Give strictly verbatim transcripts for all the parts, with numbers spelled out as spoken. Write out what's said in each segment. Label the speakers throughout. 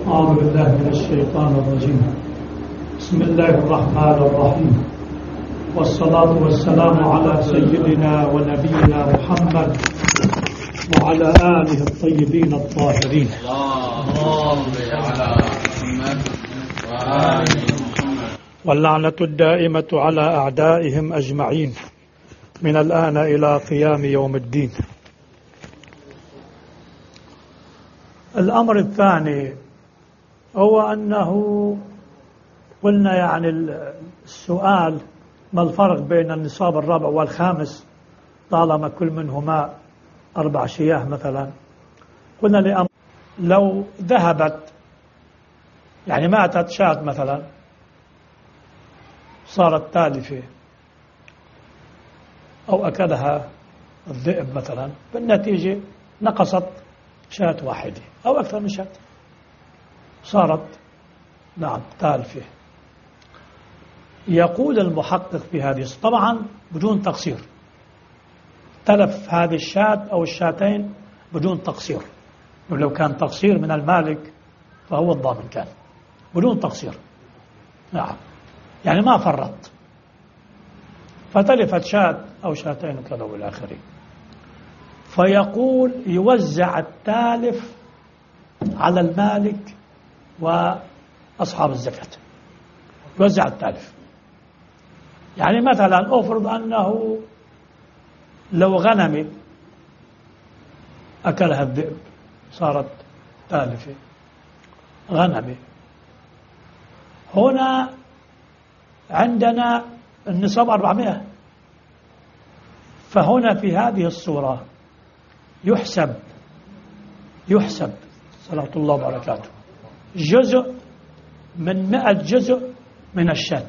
Speaker 1: أعوذ بالله من الشيطان الرجيم. بسم الله الرحمن الرحيم، والصلاة والسلام على سيدنا ونبينا محمد وعلى آله الطيبين الطاهرين.
Speaker 2: اللهم على محمد وآل محمد.
Speaker 1: واللعنة الدائمة على أعدائهم أجمعين من الآن إلى قيام يوم الدين. الأمر الثاني هو أنه قلنا يعني السؤال ما الفرق بين النصاب الرابع والخامس طالما كل منهما أربع شياه مثلا. قلنا لأمر لو ذهبت يعني ماتت شاة مثلا صارت تالفة أو أكلها الذئب مثلا، بالنتيجة نقصت شاة واحدة أو أكثر من شاة، صارت نعم تالفة. يقول المحقق في هذه طبعا بدون تقصير، تلف هذه الشاة أو الشاتين بدون تقصير، ولو كان تقصير من المالك فهو الضامن كان بدون تقصير، نعم يعني ما فرط، فتلفت شاة أو شاتين وكذا والآخرين. فيقول يوزع التالف على المالك وأصحاب الزكاة، يوزع التالف. يعني مثلا أفرض أنه لو غنمي أكلها الذئب صارت تالفة، غنمي هنا عندنا النصاب أربعمائة، فهنا في هذه الصورة يحسب يحسب صلاة الله وبركاته جزء من مئة جزء من الشاة.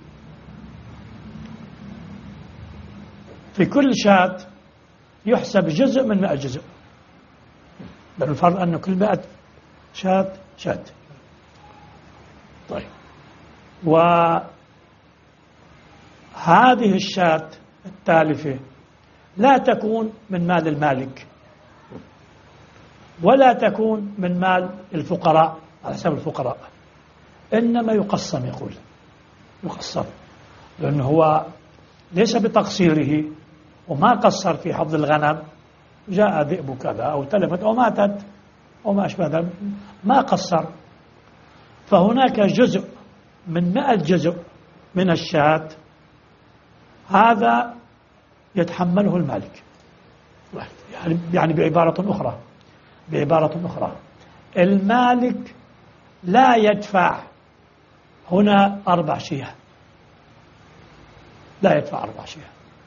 Speaker 1: في كل شاة يحسب جزء من مئة جزء، لأن الفرق أنه كل مئة شاة شاة. طيب، وهذه الشاة التالفة لا تكون من مال المالك ولا تكون من مال الفقراء على حساب الفقراء، إنما يقسم. يقول يقسم لأنه هو ليس بتقصيره وما قصر في حفظ الغنم، جاء ذئب كذا أو تلفت أو ماتت أو ما أشبه ذلك، ما قصر، فهناك جزء من مئة جزء من الشاة هذا يتحمله المالك. يعني بعبارة أخرى بعبارة أخرى المالك لا يدفع هنا أربع شياه، لا يدفع أربع شياه،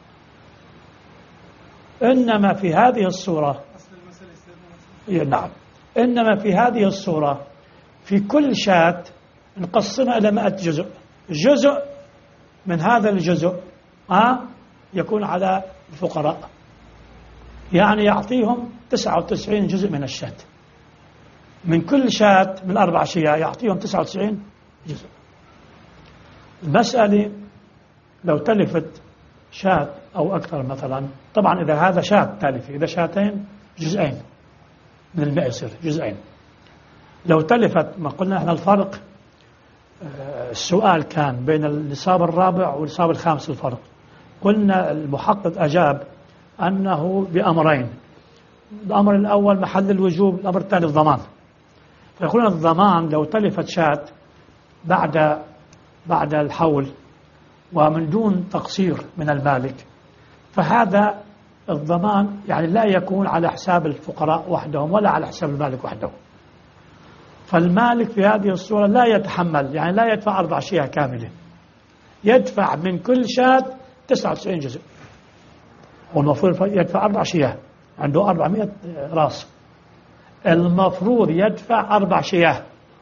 Speaker 1: إنما في هذه الصورة نعم إنما في هذه الصورة في كل شاة نقسمها إلى مئة جزء، جزء من هذا الجزء آه يكون على الفقراء، يعني يعطيهم تسعة وتسعين جزء من الشاة، من كل شاة من أربع شياه يعطيهم تسعة وتسعين جزء. المسألة لو تلفت شاة أو أكثر مثلا، طبعا إذا هذا شاة تالفة، إذا شاتين جزئين من المئة يصير جزئين. لو تلفت، ما قلنا احنا الفرق، السؤال كان بين النصاب الرابع والنصاب الخامس الفرق، قلنا المحقق أجاب أنه بأمرين، الأمر الأول محل الوجوب، الأمر الثاني الضمان. فيقولون الضمان لو تلفت شاة بعد بعد الحول ومن دون تقصير من المالك، فهذا الضمان يعني لا يكون على حساب الفقراء وحدهم ولا على حساب المالك وحده. فالمالك في هذه الصورة لا يتحمل، يعني لا يدفع أربع شياه كاملة، يدفع من كل شاة تسعة وتسعين جزء، والمفروض يدفع أربع شياه، عنده أربعمائة راس، المفروض يدفع أربع شياه،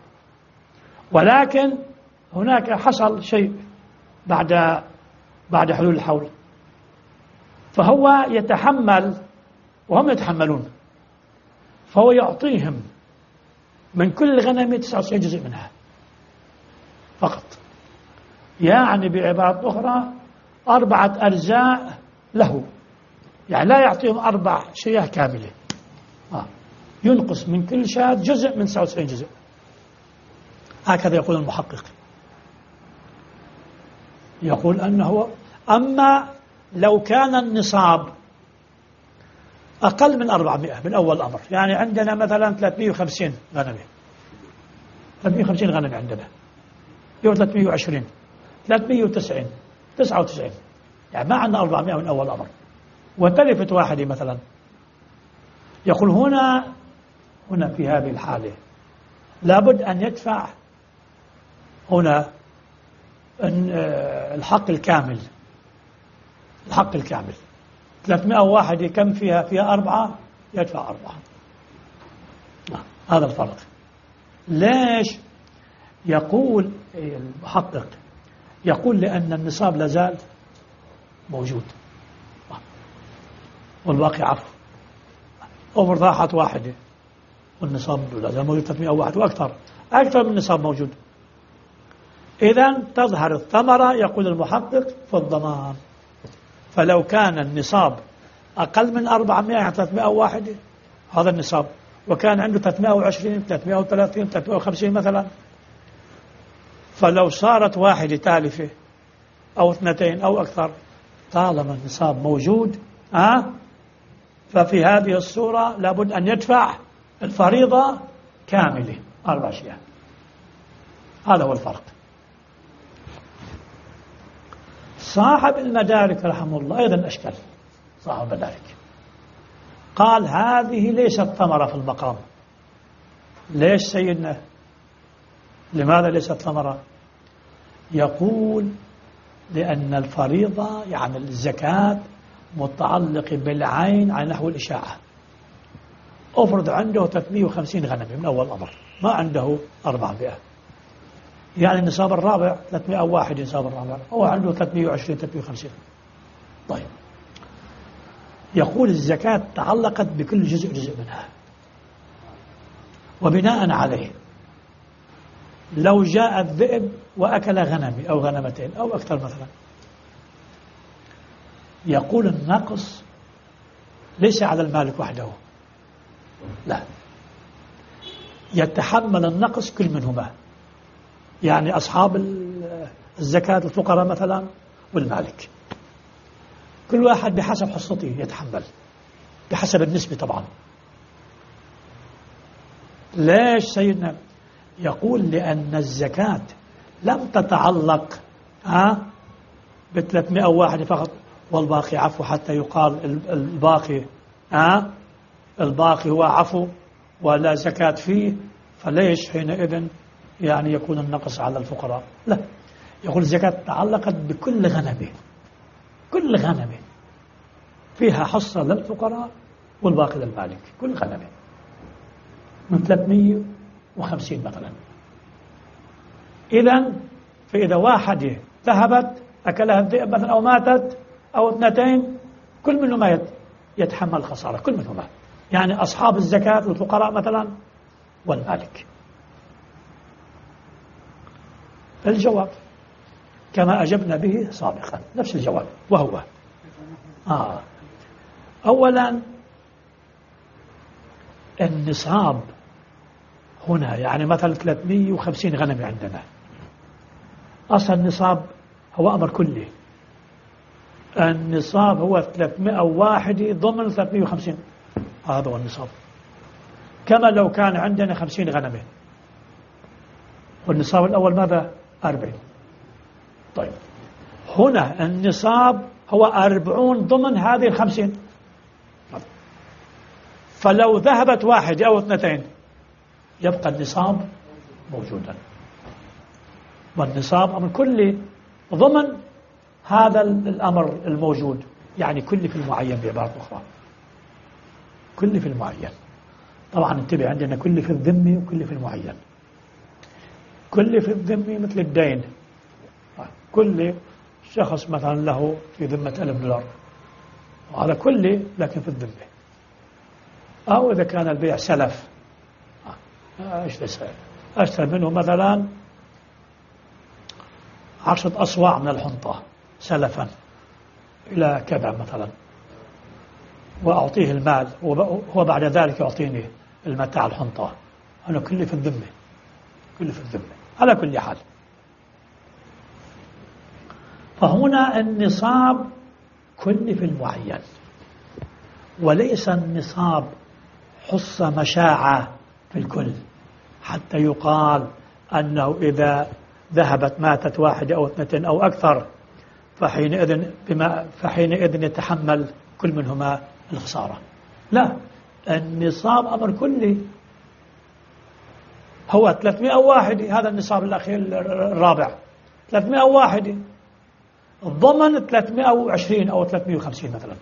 Speaker 1: ولكن هناك حصل شيء بعد بعد حلول الحول، فهو يتحمل وهم يتحملون، فهو يعطيهم من كل غنم تسعة وتسعين جزء منها فقط، يعني بعبارة أخرى أربعة أجزاء له، يعني لا يعطيهم أربع شياه كاملة، آه. ينقص من كل شاة جزء من تسعة وتسعين جزء. هكذا يقول المحقق، يقول أنه أما لو كان النصاب أقل من أربعمائة من أول أمر، يعني عندنا مثلا ثلاثمائة وخمسين غنمة، ثلاثمائة وخمسين غنمة عندنا، يوم ثلاثمائة وعشرين، ثلاثمائة وتسعين، تسعة وتسعين، يعني ما عندنا أربعمائة من أول أمر، وتلفت واحدة مثلا، يقول هنا هنا في هذه الحالة لابد أن يدفع هنا الحق الكامل، الحق الكامل. ثلاثمائة واحد كم فيها؟ فيها أربعة، يدفع أربعة. هذا الفرق. ليش؟ يقول المحقق، يقول لأن النصاب لازال موجود والباقي عفو، أمر راحت واحدة والنصاب لازال موجود ثلاثمائة واحد وأكثر، أكثر من النصاب موجود. إذن تظهر الثمرة، يقول المحقق، في الضمان. فلو كان النصاب أقل من أربعمائة يعني ثلاثمائة واحد هذا النصاب، وكان عنده ثلاثمائة وعشرين، ثلاثمائة وثلاثين، ثلاثمائة وخمسين مثلا، فلو صارت واحدة تالفة أو اثنتين أو أكثر، طالما النصاب موجود أه؟ ففي هذه الصورة لابد أن يدفع الفريضة كاملة، أربع أشياء. هذا هو الفرق. صاحب المدارك رحمه الله أيضا أشكل، صاحب المدارك قال هذه ليست ثمرة في المقام. ليش سيدنا؟ لماذا ليست ثمرة؟ يقول لأن الفريضة يعني الزكاة متعلقة بالعين على نحو الإشاعة. أفرض عنده ثلاثمائة وخمسين غنم من أول أمر، ما عنده أربعمائة، يعني النصاب الرابع ثلاثمائة وواحد، النصاب الرابع هو عنده ثلاثمائة وعشرين، ثلاثمائة وخمسين. طيب، يقول الزكاة تعلقت بكل جزء جزء منها، وبناء عليه لو جاء الذئب وأكل غنمي أو غنمتين أو أكثر مثلا، يقول النقص ليس على المالك وحده، لا، يتحمل النقص كل منهما، يعني أصحاب الزكاة الفقراء مثلا والمالك، كل واحد بحسب حصته يتحمل، بحسب النسبة طبعا. ليش سيدنا؟ يقول لأن الزكاة لم تتعلق ها بثلاثمائة واحد فقط والباقي عفو، حتى يقال الباقي ها الباقي هو عفو ولا زكاة فيه، فليش حينئذ يعني يكون النقص على الفقراء؟ لا، يقول الزكاة تعلقت بكل غنمة، كل غنمة فيها حصة للفقراء والباقي للمالك، كل غنمة من ثلاثمائة وخمسين مثلا. إذن فإذا واحدة ذهبت أكلها الذئب مثلا أو ماتت أو اثنتين، كل منهما يتحمل الخسارة، كل منهما، يعني أصحاب الزكاة والفقراء مثلا والمالك. الجواب كما أجبنا به سابقا، نفس الجواب، وهو آه أولا النصاب هنا، يعني مثلا ثلاثمائة وخمسين غنم عندنا، أصل النصاب هو أمر كلي، النصاب هو ثلاثمائة وواحد ضمن ثلاثمائة وخمسين، هذا هو النصاب، كما لو كان عندنا خمسين غنمة والنصاب الأول ماذا؟ أربعين. طيب، هنا النصاب هو أربعون ضمن هذه الخمسين، فلو ذهبت واحد أو اثنتين يبقى النصاب موجودا، والنصاب أمر كلي ضمن هذا الأمر الموجود، يعني كل في المعين بعبارة أخرى، كل في المعين. طبعا انتبه، عندنا كل في الذمة وكل في المعين. كل في الذمة مثل الدين، كل شخص مثلا له في ذمة ألف دولار، وهذا كله لكن في الذمة. أو إذا كان البيع سلف، أشتري منه مثلا عشرة أصواع من الحنطة سلفا إلى كذا مثلا، وأعطيه المال، وهو بعد ذلك يعطيني المتاع الحنطة، أنا كله في الذمة، كله في الذمة. على كل حال، فهنا النصاب كلف المعين، وليس النصاب حص مشاعة في الكل حتى يقال أنه إذا ذهبت ماتت واحدة أو اثنتين أو أكثر فحينئذ, بما فحينئذ يتحمل كل منهما الخسارة. لا، النصاب أمر كلي، هو ثلاثمائة واحدة، هذا النصاب الأخير الرابع ثلاثمائة واحدة، ضمن ثلاثمائة وعشرين أو ثلاثمائة وخمسين مثلا.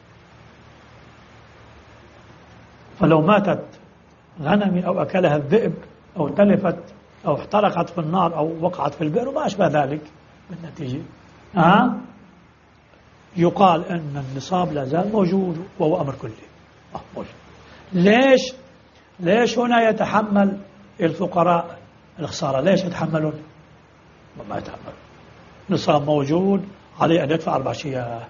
Speaker 1: فلو ماتت غنمي أو أكلها الذئب أو تلفت أو احترقت في النار أو وقعت في البئر وما أشبه ذلك بالنتيجة، أه؟ يقال أن النصاب لا زال موجود وهو أمر كلي. أه ليش؟ ليش هنا يتحمل الفقراء الخسارة؟ ليش يتحملون؟ ما يتحمل، نصاب موجود، عليه أن يدفع أربع شياه.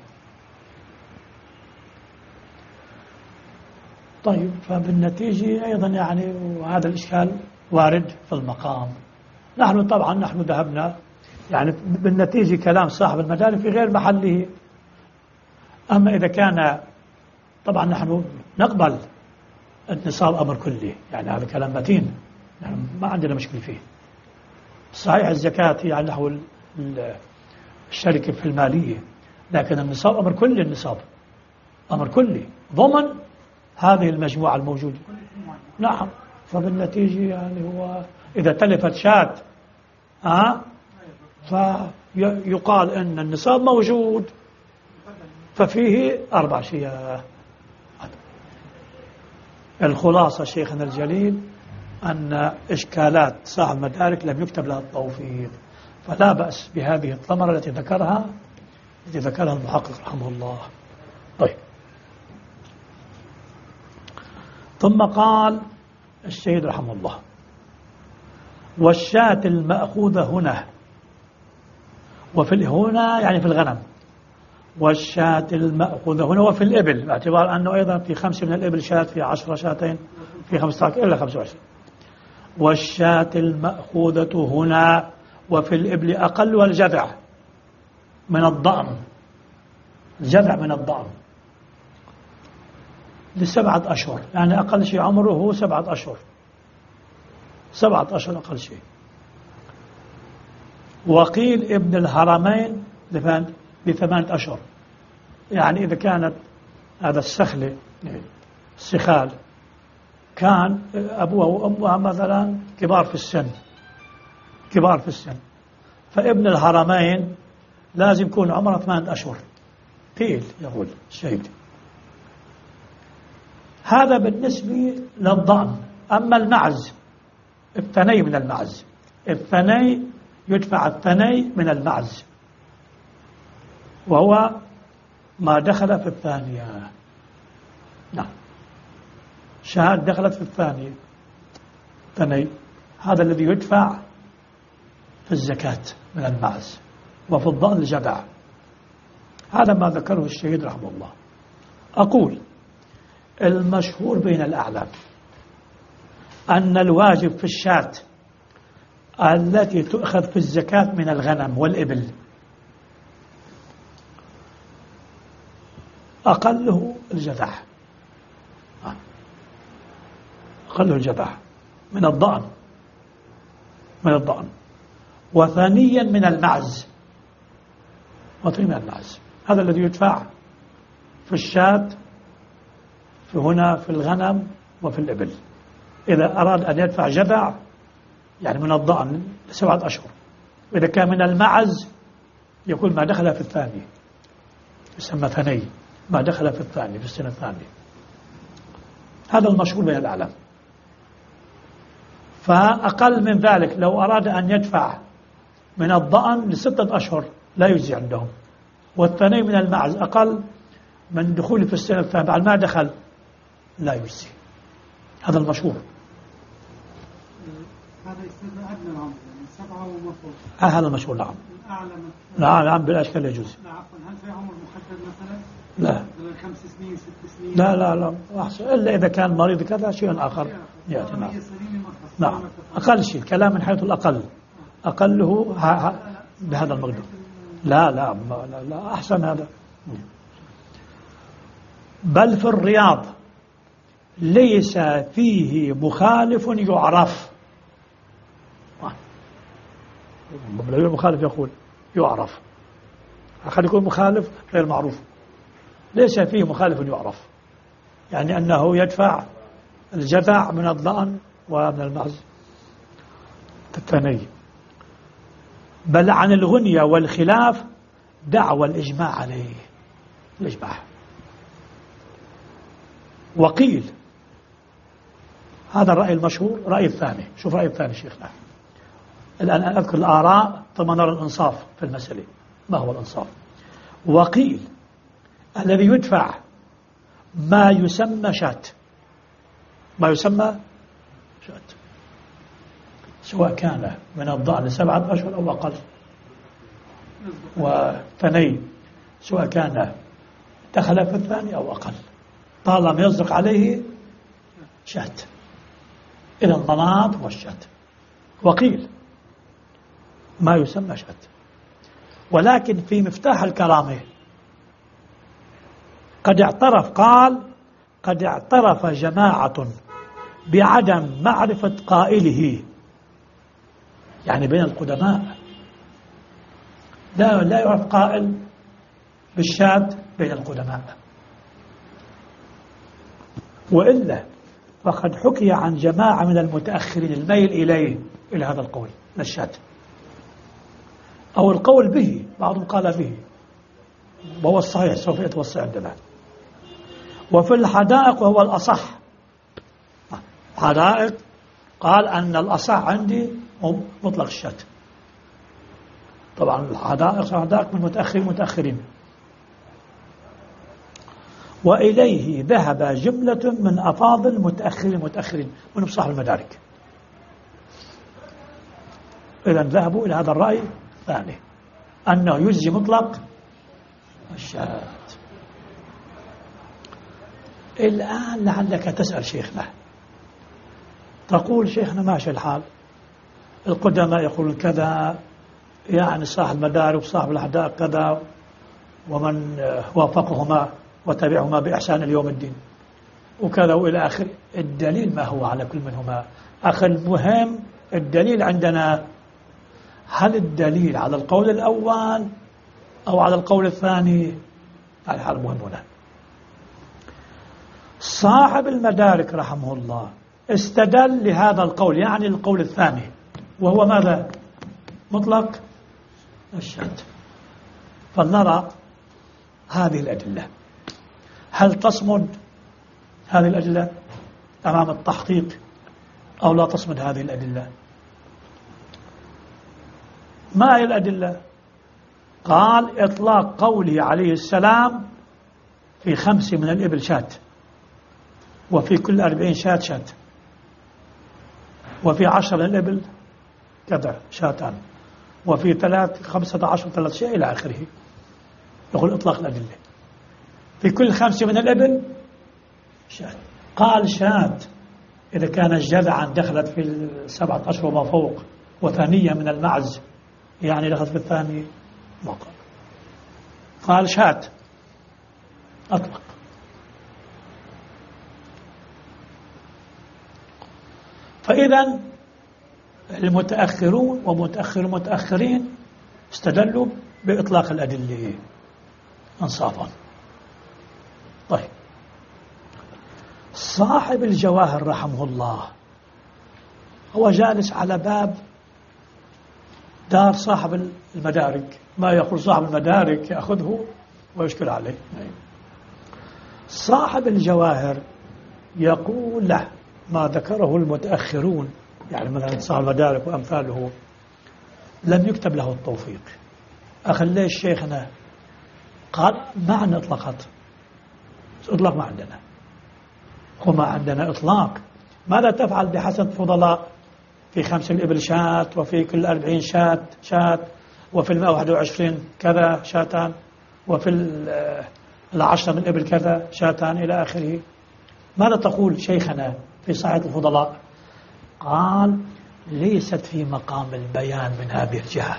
Speaker 1: طيب، فبالنتيجة أيضا يعني وهذا الإشكال وارد في المقام. نحن طبعا نحن ذهبنا يعني بالنتيجة كلام صاحب المجال في غير محله. أما إذا كان طبعا نحن نقبل النصاب أمر كلي، يعني هذا كلام متين، نحن ما عندنا مشكلة فيه. صحيح الزكاة هي على نحو الشركة في المالية، لكن النصاب أمر كلي، النصاب أمر كلي ضمن هذه المجموعة الموجودة. نعم، فبالنتيجة يعني هو إذا تلفت شاة ها فيقال أن النصاب موجود ففيه أربع شياه. الخلاصة شيخنا الجليل أن إشكالات صاحب المدارك لم يكتب لها التوفيق، فلا بأس بهذه الثمرة التي ذكرها التي ذكرها المحقق رحمه الله. طيب، ثم قال الشهيد رحمه الله: والشاة المأخوذة هنا وفي هنا يعني في الغنم، والشاة المأخوذة هنا وفي الإبل، باعتبار أنه أيضا في خمسة من الإبل شاة، في عشرة شاتين، في خمسة عشر إلا خمسة وعشرين. والشاة المأخوذة هنا وفي الإبل أقلها الجذع من الضأن، الجذع من الضأن لسبعة أشهر، يعني أقل شيء عمره هو سبعة أشهر، سبعة أشهر أقل شيء. وقيل ابن الهرمين لثمانية أشهر، يعني إذا كانت هذا السخلة السخال كان أبوها وأمها مثلا كبار في السن كبار في السن فابن الهرمين لازم يكون عمره ثمانية أشهر قيل يقول الشهيد. هذا بالنسبة للضأن. أما المعز الثني من المعز، الثني يدفع الثني من المعز وهو ما دخل في الثانية. نعم، شهاد دخلت في الثانية ثني، هذا الذي يدفع في الزكاة من المعز، وفي الضأن الجذع. هذا ما ذكره الشهيد رحمه الله. أقول المشهور بين الأعلام أن الواجب في الشاة التي تؤخذ في الزكاة من الغنم والإبل أقله الجذع، أقله الجذع من الضأن من الضأن وثانيا من المعز، وثانيا من المعز. هذا الذي يدفع في الشاة في هنا في الغنم وفي الإبل. إذا أراد أن يدفع جذع يعني من الضأن لسبعة أشهر، وإذا كان من المعز يكون ما دخل في الثاني، يسمى ثني، ما دخل في الثاني في السنة الثانية. هذا المشهور بين الأعلام. فأقل من ذلك لو أراد أن يدفع من الضأن لستة أشهر لا يجزي عندهم، والثني من المعز أقل من دخول في السنة الثانية بعد ما دخل لا يجزي. هذا المشهور.
Speaker 3: هذا يستدل أدنى العمر يعني سبعة وما فوق.
Speaker 1: آه هذا المشهور. نعم.
Speaker 3: الأعلى
Speaker 1: نعم نعم بلا إشكال يجوز.
Speaker 3: لا عفوا، هل في عمر محدد مثلا؟
Speaker 1: لا.
Speaker 3: مثلا خمس سنين ست سنين؟
Speaker 1: لا لا لا أحسن، إلا إذا كان مريض كذا شيء آخر يأتي. نعم. نعم أقل شيء، الكلام من حيث الأقل. أقله ها ها بهذا المقدار. لا لا لا, لا أحسن هذا. بل في الرياض ليس فيه مخالف يعرف. المخالف يقول يعرف، أخذ يكون مخالف غير معروف. ليس فيه مخالف يعرف، يعني أنه يدفع الجذع من الضأن ومن المعز الثاني. بل عن الغنية والخلاف دعوى الإجماع عليه، الإجماع. وقيل، هذا الرأي المشهور. رأي الثاني، شوف رأي الثاني شيخنا الآن أذكر الآراء ثم نرى الإنصاف في المسألة. ما هو الإنصاف؟ وقيل الذي يدفع ما يسمى شات، ما يسمى شات، سواء كان من الضأن لسبعة أشهر أو أقل، وثني سواء كان دخل في الثاني أو أقل، طالما يصدق عليه شات. إذا الضنات والشات. وقيل ما يسمى شات. ولكن في مفتاح الكرامة قد اعترف، قال قد اعترف جماعة بعدم معرفة قائله، يعني بين القدماء لا لا يعرف قائل بالشات بين القدماء. وإلا فقد حكي عن جماعة من المتأخرين الميل إليه، إلى هذا القول الشات، أو القول به، بعضهم قال به وهو الصحيح سوف يتوسع عندنا. وفي الحدائق وهو الأصح، حدائق قال أن الأصح عندي مطلق الشات. طبعا الحدائق حدائق من متأخرين متأخرين. وإليه ذهب جملة من أفاضل متأخرين متأخرين من صاحب المدارك. إذن ذهبوا إلى هذا الرأي الثاني، أنه يجزي مطلق الشات. الآن لعلك تسأل شيخنا، تقول شيخنا ماشي الحال، القدماء يقولون كذا، يعني صاحب المدارك وصاحب الحدائق كذا، ومن وافقهما وتبعهما بإحسان اليوم الدين وكذا وإلى آخر. الدليل ما هو على كل منهما؟ أخي المهم الدليل عندنا، هل الدليل على القول الأول أو على القول الثاني؟ هذا حال مهم هنا. صاحب المدارك رحمه الله استدل لهذا القول، يعني القول الثاني، وهو ماذا؟ مطلق الشات. فلنرى هذه الأدلة، هل تصمد هذه الأدلة أمام التحقيق أو لا تصمد هذه الأدلة؟ ما هي الأدلة؟ قال إطلاق قوله عليه السلام في خمس من الإبل شات، وفي كل أربعين شات شات، وفي عشر من الإبل كذا شاتان، وفي ثلاث خمسة عشر ثلاث شيء إلى آخره. يقول إطلاق الأدلة في كل خمسة من الإبل شات. قال شات إذا كانت جذعا دخلت في السبعة أشهر وما فوق، وثانية من المعز يعني دخلت في الثاني ما قال. قال شات أطلق. فإذا المتأخرون ومتأخر المتأخرين استدلوا بإطلاق الأدلة انصافا. طيب، صاحب الجواهر رحمه الله هو جالس على باب دار صاحب المدارك، ما يقول صاحب المدارك يأخذه ويشكل عليه. صاحب الجواهر يقول له ما ذكره المتأخرون، يعني مثلا صاحب المدارك وأمثاله لم يكتب له التوفيق. أخي ليش شيخنا؟ قال ما عندنا إطلاقات، إطلاق ما عندنا، وما عندنا إطلاق. ماذا تفعل بحسب فضلاء؟ في خمس الإبل شات، وفي كل أربعين شات شات، وفي المائة واحد وعشرين كذا شاتان، وفي العشرة من الإبل كذا شاتان إلى آخره. ماذا تقول شيخنا في صحيح الفضلاء؟ قال ليست في مقام البيان من هذه الجهة.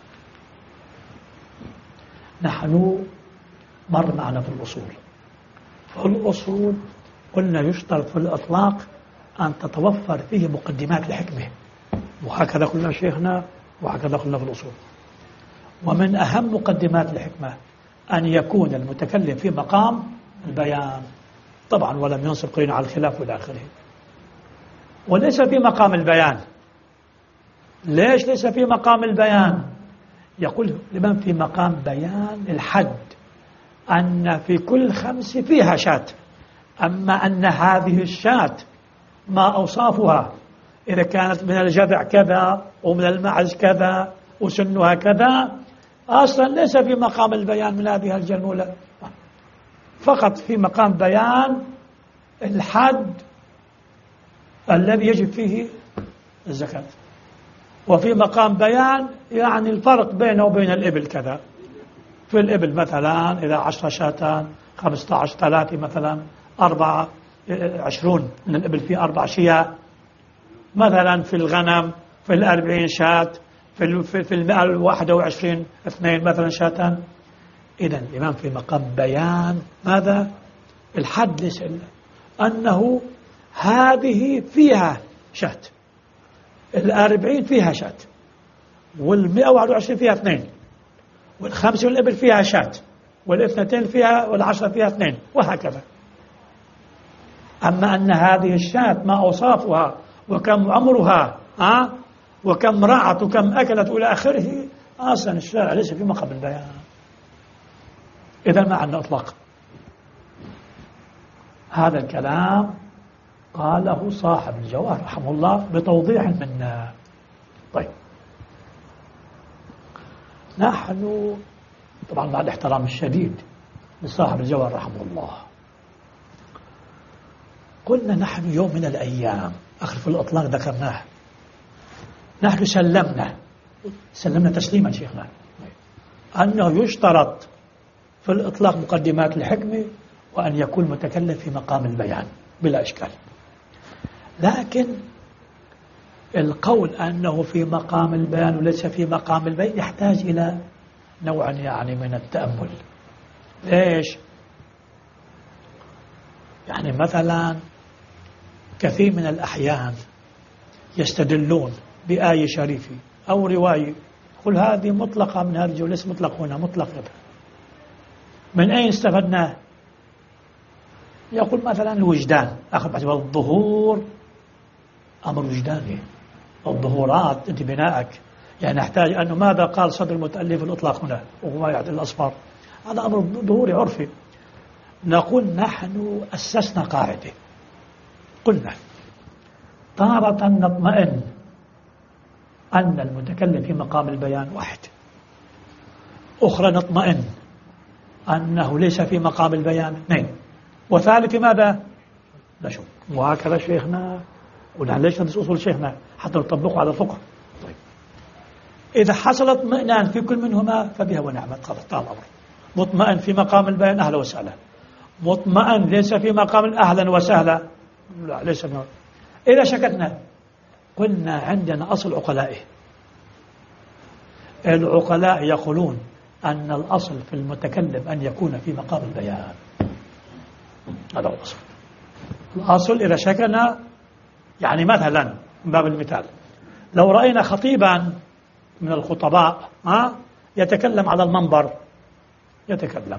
Speaker 1: نحن مر معنا في الأصول، في الأصول قلنا يشترط في الإطلاق أن تتوفر فيه مقدمات الحكمة، وهكذا قلنا شيخنا وهكذا قلنا في الأصول. ومن أهم مقدمات الحكمة أن يكون المتكلم في مقام البيان طبعا، ولم ينصب قرينة على الخلاف إلى آخره. وليس في مقام البيان. ليش ليس في مقام البيان؟ يقول لمن في مقام بيان الحد أن في كل خمس فيها شاة، أما أن هذه الشاة ما أوصافها إذا كانت من الجذع كذا ومن المعز كذا وسنها كذا، أصلا ليس في مقام البيان من هذه الجملة، فقط في مقام بيان الحد الذي يجب فيه الزكاة، وفي مقام بيان يعني الفرق بينه وبين الإبل كذا. في الإبل مثلا إذا عشر شاتان خمسة عشر ثلاثة مثلا أربعة عشرون من الإبل في أربع شياه مثلا. في الغنم في الأربعين شات، في في المئة الواحدة وعشرين اثنين مثلا شاتان. إذا الإمام في مقام بيان ماذا؟ الحد، ليس إلا أنه هذه فيها شات، الأربعين فيها شات، والمئة واحد وعشرين فيها اثنين، والخمسة والإبل فيها شات، والاثنتين فيها والعشرة فيها اثنين، وهكذا. أما أن هذه الشات ما أوصافها وكم عمرها ها وكم رعت وكم أكلت إلى آخره، أصلا الشارع ليس في مقام البيان. إذا ما عندنا إطلاق. هذا الكلام قاله صاحب الجواهر رحمه الله بتوضيح منا. طيب، نحن طبعا مع الاحترام الشديد لصاحب الجواهر رحمه الله قلنا نحن يوم من الأيام آخر في الإطلاق ذكرناه، نحن سلمنا سلمنا تسليما شيخنا أنه يشترط في الإطلاق مقدمات الحكمة وأن يكون متكلم في مقام البيان بلا إشكال. لكن القول أنه في مقام البيان وليس في مقام البيان يحتاج إلى نوع يعني من التأمل. ليش؟ يعني مثلا كثير من الأحيان يستدلون بآية شريفة أو رواية، قل هذه مطلقة من هذه الجملة، ليس مطلق هنا، مطلق هنا. من أين استفدنا؟ يقول مثلا الوجدان، أخذ بعد الظهور أمر وجداني، الظهورات أنت بنائك يعني نحتاج أنه ماذا قال صدر المتألف الإطلاق هنا وهو ما يعدل الأصفار، هذا أمر ظهوري عرفي. نقول نحن أسسنا قاعدة، قلنا تارة نطمئن أن المتكلم في مقام البيان واحد، أخرى نطمئن أنه ليس في مقام البيان اثنين، وثالث ماذا؟ لا شك. وهكذا شيخنا ونحن ليش ندرس أصول شيخنا حتى نطبقه على الفقه. طيب، إذا حصل اطمئنان في كل منهما فبها ونعمت، خلاص طال الأمر. مطمئن في مقام البيان أهلا وسهلا، مطمئن ليس في مقام أهلا وسهلا لا ليس. إذا شكتنا قلنا عندنا أصل عقلائه، العقلاء يقولون أن الأصل في المتكلم أن يكون في مقام البيان، هذا هو الأصل. الأصل إذا شكنا يعني مثلا من باب المثال لو رأينا خطيبا من الخطباء ها يتكلم على المنبر، يتكلم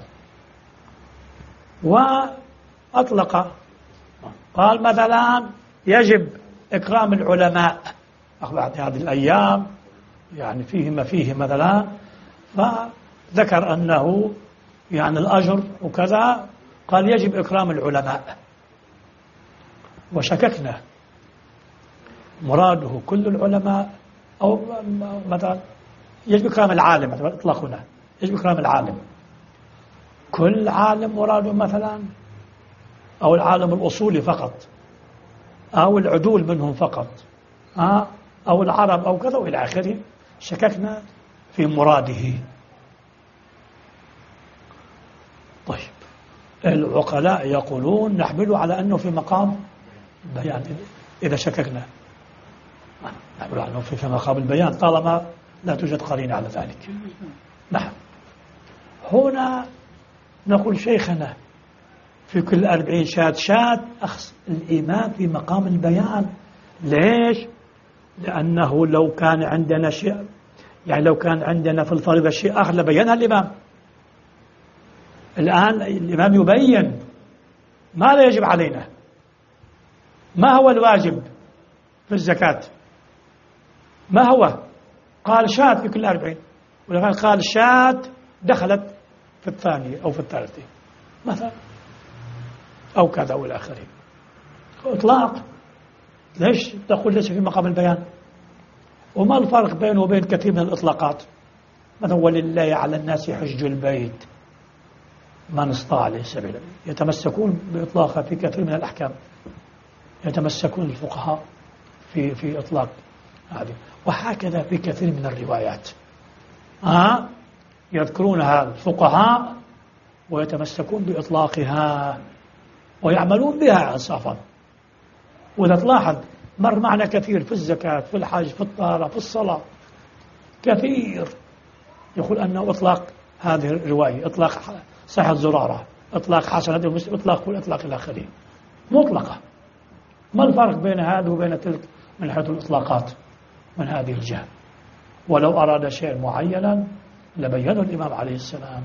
Speaker 1: وأطلق قال مثلا يجب إكرام العلماء، بعد هذه الأيام يعني فيه ما فيه مثلا، فذكر أنه يعني الأجر وكذا، قال يجب إكرام العلماء، وشككنا مراده كل العلماء أو مثلا يجب إكرام العالم، مثلا إطلاق هنا يجب إكرام العالم، كل عالم مراده مثلا أو العالم الأصولي فقط أو العدول منهم فقط أو العرب أو كذا وإلى آخره. شككنا في مراده. طيب، العقلاء يقولون نحمله على أنه في مقام بيان إذا شككنا. نعبر عنه في مقام البيان طالما لا توجد قرينة على ذلك. نعم. هنا نقول شيخنا في كل أربعين شاة شاة أخص الإمام في مقام البيان. ليش؟ لأنه لو كان عندنا شيء، يعني لو كان عندنا في الفريضة شيء آخر لبينها الإمام. الآن الإمام يبين ما لا يجب علينا. ما هو الواجب في الزكاة؟ ما هو؟ قال شاة في كل أربعين، ولكن قال شاة دخلت في الثانية أو في الثالثة مثلا أو كذا أو الآخر. إطلاق. ليش تقول ليس في مقام البيان؟ وما الفرق بينه وبين كثير من الإطلاقات؟ مثلا ولله على الناس حج البيت من استطاع إليه سبيلا. يتمسكون بإطلاقها في كثير من الأحكام، يتمسكون الفقهاء في في إطلاق هذه، وهكذا في كثير من الروايات آه يذكرونها الفقهاء ويتمسكون بإطلاقها ويعملون بها إنصافا. وإذا تلاحظ مر معنا كثير في الزكاة، في الحج، في الطهارة، في الصلاة، كثير يقول أنه إطلاق هذه الرواية، إطلاق صحة زرارة، إطلاق حسنة المسلم، إطلاق والإطلاق إلى آخره، مطلقة. ما الفرق بين هذا وبين تلك من حيث الإطلاقات من هذه الجهة؟ ولو أراد شيء معينا لبينه الإمام عليه السلام.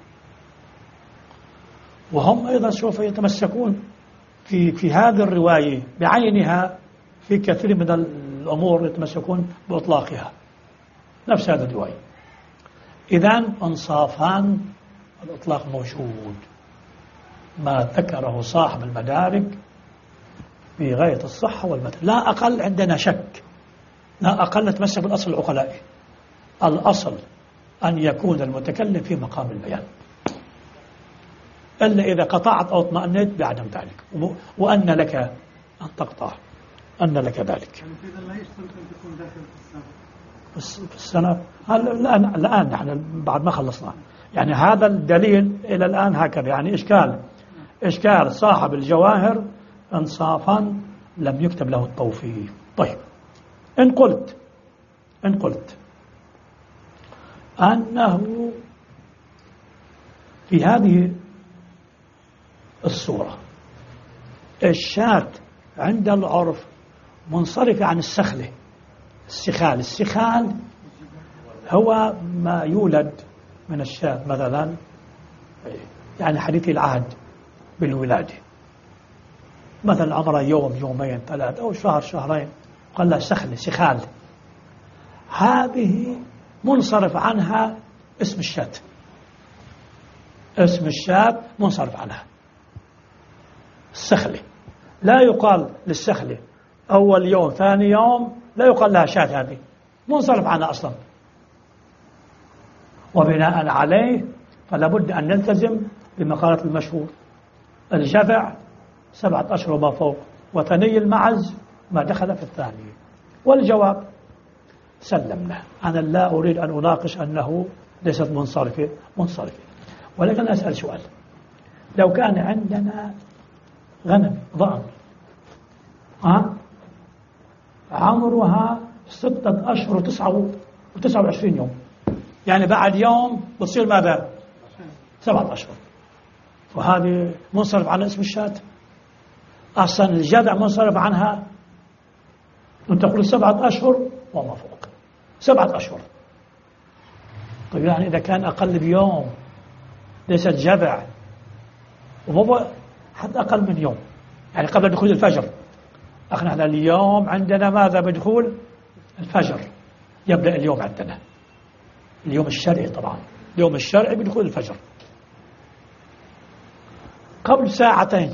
Speaker 1: وهم أيضا سوف يتمسكون في في هذه الرواية بعينها في كثير من الأمور يتمسكون بإطلاقها، نفس هذه الرواية. إذن انصافان الإطلاق موجود. ما ذكره صاحب المدارك في غاية الصحة والمتن، لا أقل عندنا شك، لا أقل نتمسك بالأصل العقلائي. الأصل أن يكون المتكلم في مقام البيان، إلا إذا قطعت أو اطمأنت بعدم ذلك، وأن لك أن تقطع، أن لك ذلك.
Speaker 3: يعني إذا لا يشترط أن تكون داخل في السنة.
Speaker 1: في السنة الآن الآن نحن بعد ما خلصنا، يعني هذا الدليل إلى الآن هكذا. يعني إشكال إشكال صاحب الجواهر انصافا لم يكتب له التوفيق. طيب، إن قلت إن قلت أنه في هذه الصورة الشاة عند العرف منصرفة عن السخلة، السخال. السخال هو ما يولد من الشاة مثلا، يعني حديث العهد بالولادة، مثلا عمره يوم يومين ثلاثة أو شهر شهرين، قال له سخلة سخال. هذه منصرف عنها اسم الشاة، اسم الشاة منصرف عنها السخلة. لا يقال للسخلة أول يوم ثاني يوم، لا يقال لها شاة، هذه منصرف عنها أصلا. وبناء عليه فلا بد أن نلتزم بمقالة المشهور: الجذع سبعة أشهر وما فوق، وثني المعز ما دخل في الثانية. والجواب سلمنا. أنا لا أريد أن أناقش أنه ليست منصرفة منصرفة، ولكن أسأل سؤال: لو كان عندنا غنم ضأن ها عمرها ستة أشهر وتسعة وتسعة وعشرين يوم، يعني بعد يوم بتصير ماذا؟ سبعة أشهر، وهذه منصرف عن اسم الشاة. أصلا الجذع منصرف عنها، أنت تقول سبعة أشهر وما فوق، سبعة أشهر. طيب يعني إذا كان أقل بيوم ليست جذع، وهو حتى أقل من يوم، يعني قبل دخول الفجر. احنا اليوم عندنا ماذا؟ بدخول الفجر يبدأ اليوم عندنا، اليوم الشرعي طبعا، اليوم الشرعي بدخول الفجر. قبل ساعتين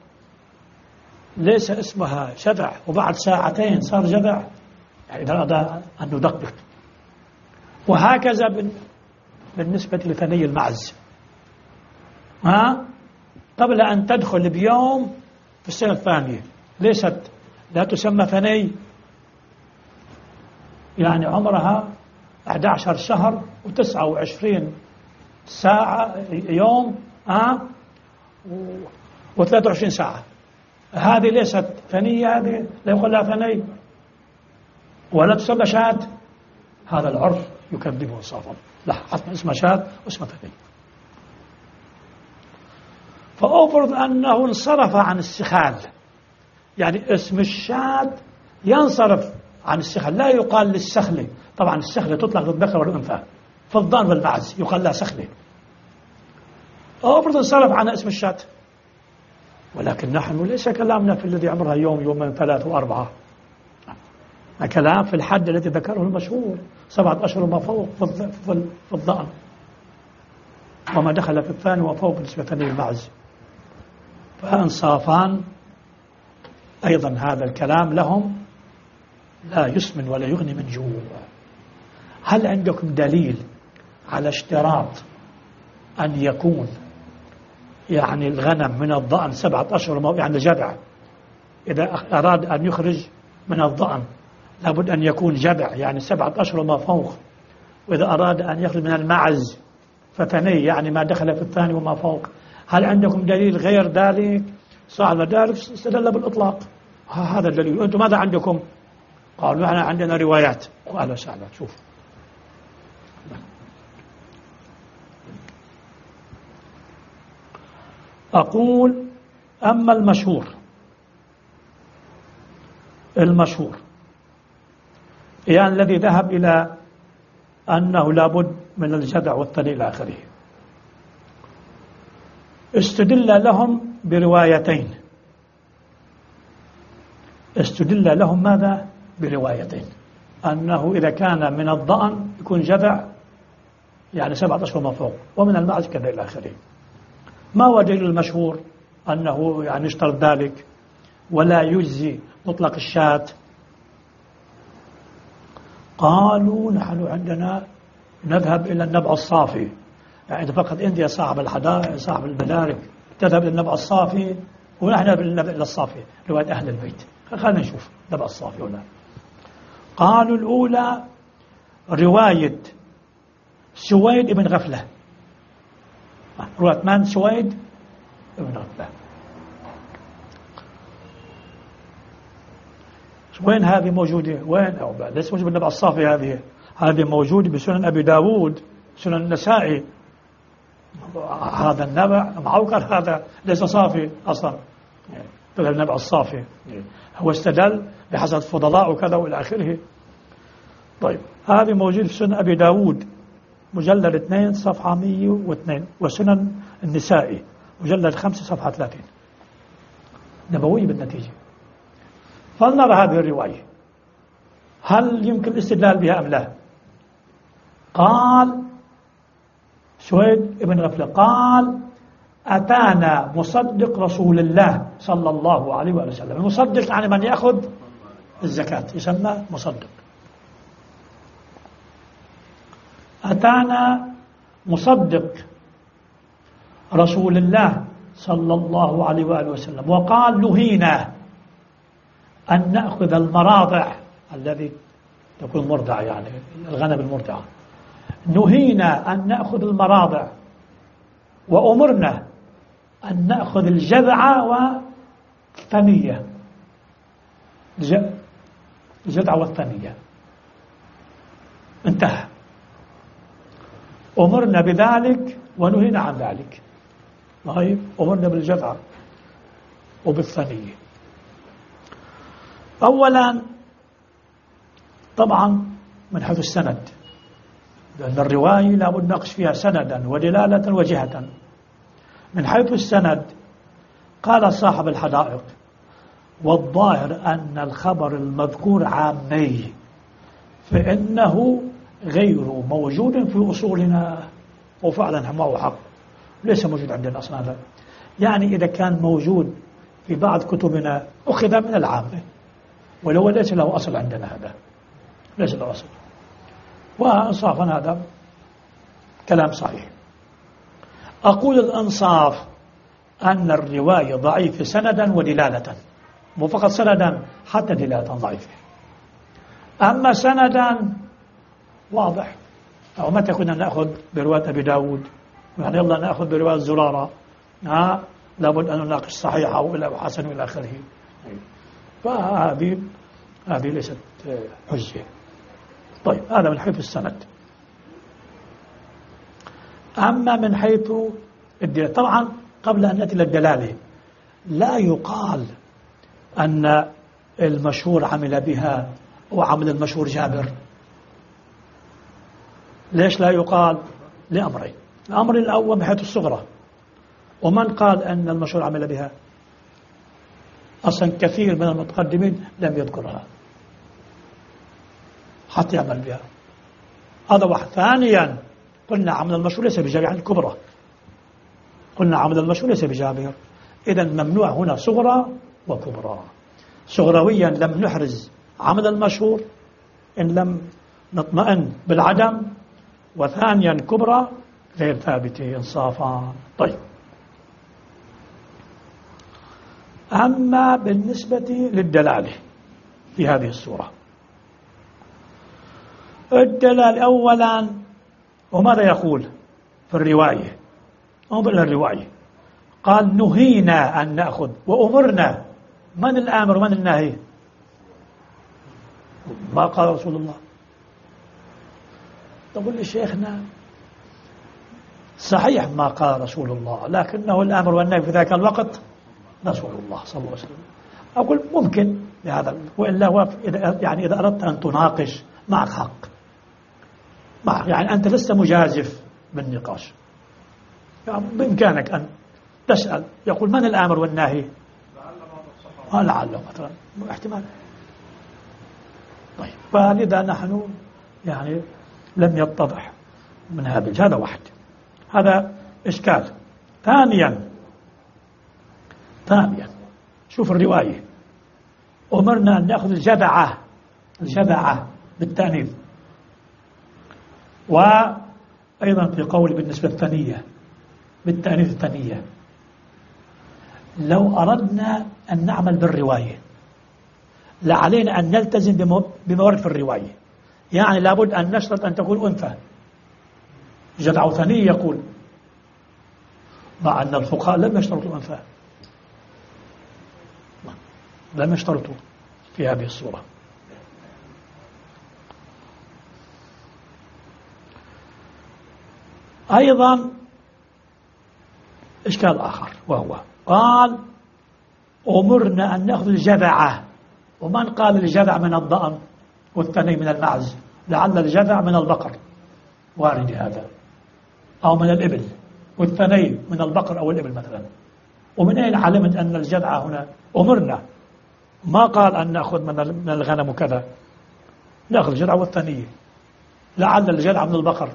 Speaker 1: ليس اسمها جذع، وبعد ساعتين صار جذع، يعني إذا أراد أن ندقق. وهكذا بالنسبة لثني المعز، ها قبل أن تدخل بيوم في السنة الثانية ليست، لا تسمى ثني، يعني عمرها أحد عشر شهر وتسعة وعشرين ساعة يوم ها وثلاثة وعشرين ساعة. هذه ليست ثنية، هذه لا يقول لها ثني. ولا تسمى شاة، هذا العرف يكذبه إنصافا. لا، حتى اسمها شاة واسمها ثني. فأفرض أنه انصرف عن السخال، يعني اسم الشاة ينصرف عن السخل، لا يقال للسخلة. طبعا السخلة تطلق للذكر والأنثى، في الضان والمعز يقال لها سخلة. أفرض انصرف عن اسم الشاة، ولكن نحن ليس كلامنا في الذي عمرها يوم يومين ثلاثة وأربعة، كلام في الحد الذي ذكره المشهور سبعة أشهر وما فوق في الضأن، وما دخل في الثاني وفوق بالنسبة للمعز. فإنصافان أيضا هذا الكلام لهم لا يسمن ولا يغني من جوع. هل عندكم دليل على اشتراط أن يكون يعني الغنم من الضأن سبعة أشهر، يعني جدع، إذا أراد أن يخرج من الضأن لابد أن يكون جدع يعني سبعة أشهر وما فوق، وإذا أراد أن يخرج من المعز فتني يعني ما دخل في الثاني وما فوق. هل عندكم دليل غير ذلك؟ صاحب المدارك استدل بالإطلاق، هذا الدليل. أنتم ماذا عندكم؟ قالوا نحن عندنا روايات. قال وسهلا. شوف أقول أما المشهور المشهور يعني الذي ذهب إلى أنه لابد من الجدع والثني إلى آخره، استدل لهم بروايتين. استدل لهم ماذا؟ بروايتين، أنه إذا كان من الضأن يكون جدع يعني سبعة أشهر ما فوق، ومن المعز كذا إلى آخره. ما هو دليل المشهور أنه يعني يشترط ذلك ولا يجزي مطلق الشاة؟ قالوا نحن عندنا نذهب إلى النبع الصافي، يعني فقط أنت يا صاحب الحدائق صاحب المدارك تذهب إلى النبع الصافي، ونحن بالنبع إلى الصافي رواية أهل البيت. خلينا نشوف النبع الصافي ولا. قالوا الأولى رواية سويد بن غفلة، رواية من؟ سويد بن غفلة. وين هذه موجودة؟ وين؟ أو ليس موجودة بالنبع الصافي. هذه هذه موجودة بسنن أبي داود، سنن النسائي. هذا النبع معوقر، هذا ليس صافي أصلا، النبع الصافي هو استدل بحسب فضلاء وكذا وإلى آخره. طيب هذه موجودة في سنن أبي داود مجلد اثنين صفحة مئة واثنين، وسنن النسائي مجلد خمسة صفحة ثلاثين، نبوية بالنتيجة. فلنرى هذه الرواية هل يمكن الاستدلال بها أم لا. قال سويد بن غفلة قال أتانا مصدق رسول الله صلى الله عليه وآله وسلم. المصدق يعني من يأخذ الزكاة يسمى مصدق. أتانا مصدق رسول الله صلى الله عليه وآله وسلم وقال نهينا أن نأخذ المراضع الذي تكون مرضعة، يعني الغنم المرضعة، نهينا أن نأخذ المراضع وأمرنا أن نأخذ الجذع والثنية، الجذع والثنية. انتهى. أمرنا بذلك ونهينا عن ذلك. طيب أمرنا بالجذع وبالثنية. أولا طبعا من حيث السند، لأن الرواية لابد نقش فيها سندا ودلالة وجهة. من حيث السند قال صاحب الحدائق والظاهر أن الخبر المذكور عامي فإنه غير موجود في أصولنا، وفعلا ما حق ليس موجود عندنا أصلا هذا. يعني إذا كان موجود في بعض كتبنا أخذ من العامة، ولو ليس له أصل عندنا، هذا ليس له أصل. وإنصافا هذا كلام صحيح. أقول الإنصاف أن الرواية ضعيفة سندا ودلالة، مو فقط سندا حتى دلالة ضعيفة. أما سندا واضح. أو متى كنا نأخذ برواية أبي داود، يعني يلا نأخذ برواية زرارة، ها لابد أن نناقش صحيحة وإلى حسن وإلى آخره. فهذه هذه ليست حجة. طيب هذا من حيث السند. أما من حيث الدلالة، طبعا قبل أن نأتي للدلالة لا يقال أن المشهور عمل بها وعمل المشهور جابر. ليش لا يقال؟ لأمرين. الأمر الأول من حيث الصغرى، ومن قال أن المشهور عمل بها؟ أصلا كثير من المتقدمين لم يذكرها حتى يعمل بها. هذا واحد. ثانيا قلنا عمل المشهور ليس بجابر عن الكبرى، قلنا عمل المشهور ليس بجابر، إذا ممنوع هنا صغرى وكبرى. صغرويا لم نحرز عمل المشهور إن لم نطمئن بالعدم، وثانيا كبرى غير ثابتة إنصافا. طيب أما بالنسبة للدلالة في هذه السورة، الدلال أولا وماذا يقول في الرواية؟ انظر إلى الرواية، قال نهينا أن نأخذ وأمرنا. من الآمر ومن الناهي؟ ما قال رسول الله. تقول لي شيخنا صحيح ما قال رسول الله، لكنه الآمر والنهي في ذاك الوقت رسول الله صلى الله عليه وسلم. أقول ممكن بهذا، وإلا هو يعني إذا أردت أن تناقش معك حق، معك يعني أنت لست مجازف بالنقاش، يعني بإمكانك أن تسأل يقول من الآمر والناهي؟ آه لعله مثلا احتمال. طيب فلذا نحن يعني لم يتضح من هذا. هذا واحد، هذا إشكال. ثانيا ثانيا شوف الرواية، أمرنا أن نأخذ الجذعة، الجذعة بالتأنيث. وأيضا في قول بالنسبة الثانية بالتأنيث الثانية. لو أردنا أن نعمل بالرواية لعلينا أن نلتزم بما ورد في الرواية، يعني لابد أن نشرط أن تكون أنثى. جذع ثانية يقول، مع أن الفقهاء لم يشترطوا أنثى، لم يشترطوا في هذه الصورة. أيضا إشكال آخر، وهو قال أمرنا أن نأخذ الجذعة، ومن قال الجذع من الضأن والثني من المعز؟ لعل الجذع من البقر، وارد هذا، أو من الإبل، والثني من البقر أو الإبل مثلا. ومن أين علمت أن الجذع هنا؟ أمرنا، ما قال أن نأخذ من الغنم كذا، نأخذ الجذع والثنية، لعل الجذع من البقر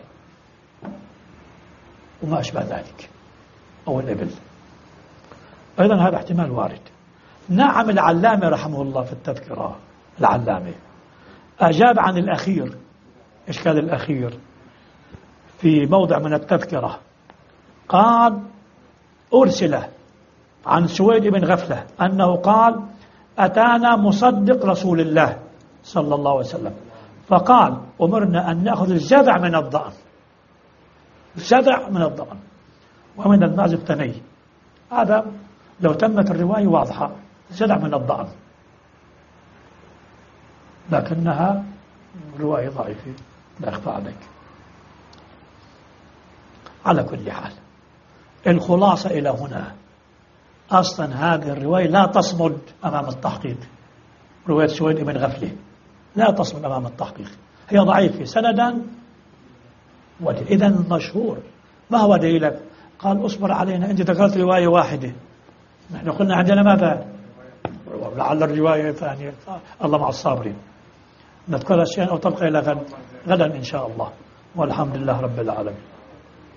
Speaker 1: وما أشبه ذلك، أو الإبل. أيضا هذا احتمال وارد. نعم العلامة رحمه الله في التذكرة، العلامة أجاب عن الأخير، إشكال الأخير في موضع من التذكرة، قال أرسل عن سويد بن غفلة أنه قال أتانا مصدق رسول الله صلى الله عليه وسلم فقال أمرنا أن نأخذ الجذع من الضأن، الجذع من الضأن ومن المعز الثني. هذا لو تمت الرواية واضحة، الجذع من الضأن، لكنها رواية ضعيفة لا أخفى عليك. على كل حال الخلاصة إلى هنا، أصلا هذه الرواية لا تصمد أمام التحقيق. رواية سويد بن غفلة لا تصمد أمام التحقيق، هي ضعيفة سندا. إذا المشهور ما هو دليلك؟ قال أصبر علينا، أنت ذكرت رواية واحدة، نحن قلنا عندنا ماذا؟ لعل الرواية ثانية. الله مع الصابرين، نذكر أشياء أو تبقى إلى غد غدا إن شاء الله، والحمد لله رب العالمين.